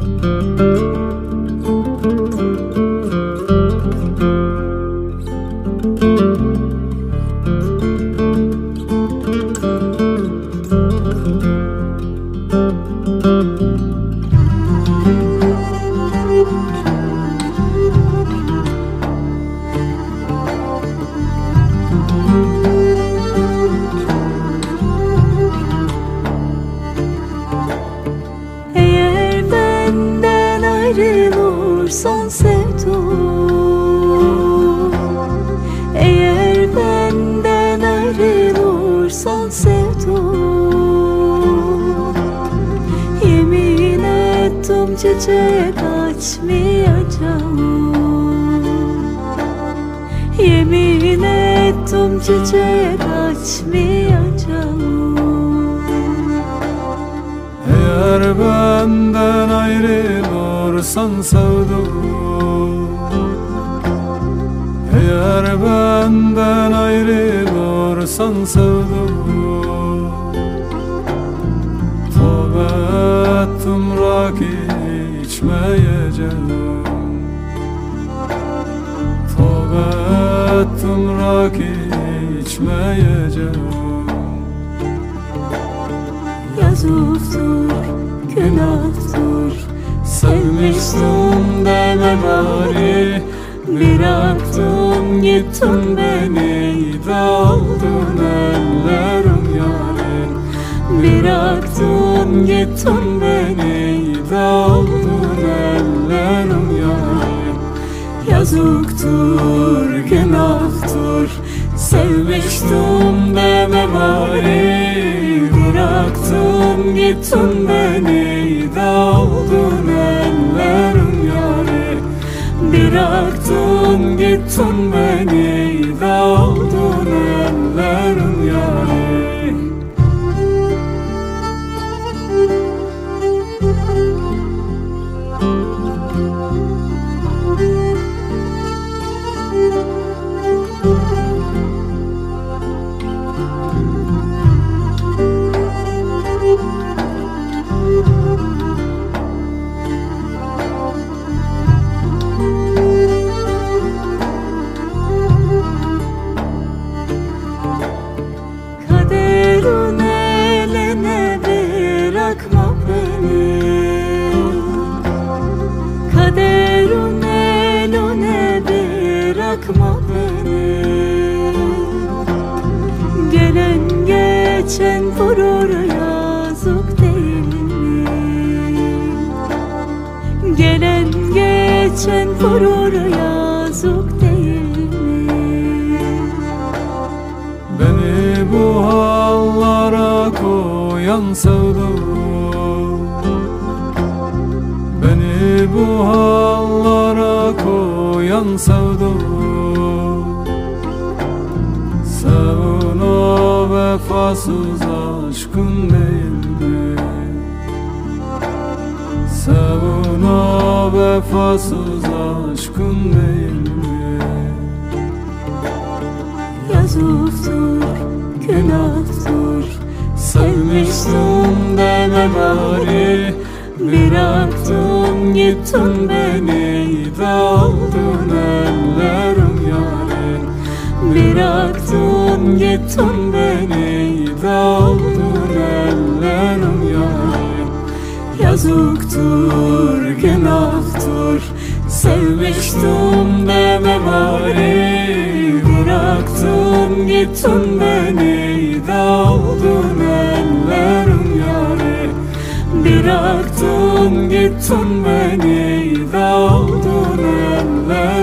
Eğer benden ayrılırsan sevdum, eğer benden ayrılırsan sevdum, yemin ettim çiçek açmayacağım, yemin ettim çiçek açmayacağım. Eğer benden ayrılırsan sevdum, eğer benden ayrılırsan sevdum, tövbe ettim rakı içmeyeceğim, tövbe ettim rakı içmeyeceğim. Yazıktır, günahtır, sevmiştim deme bari. Bıraktın gittin beni, daldın ellerim yâre. Bıraktın gittin beni, daldın ellerim yâre. Yazıktır, günahtır, sevmiştim deme bari. Bıraktın gittin beni, daldın ellerim yâre. Bıraktın gittin beni, daldın ellerim yâre. Kaderin eline bırakma beni, kaderin eline bırakma beni. Gelen geçen vurur, yazık değil mi? Gelen geçen vurur, yazık değil mi? Beni bu hallara koyan sevdum, beni bu hallara koyan sevdum. Sevun o vefasız aşkın değil mi? Sevun o vefasız aşkın değil mi? Yazıktır, günahtır, sevmiştim deme bari. Bıraktın gittin beni, daldın ellerim yâre. Bıraktın gittin beni, daldın ellerim yâre. Yazıktır, günahtır, sevmiştim deme bari. Bıraktın gittin beni, daldın ellerim yâre. Bıraktın gittin beni, daldın ellerim.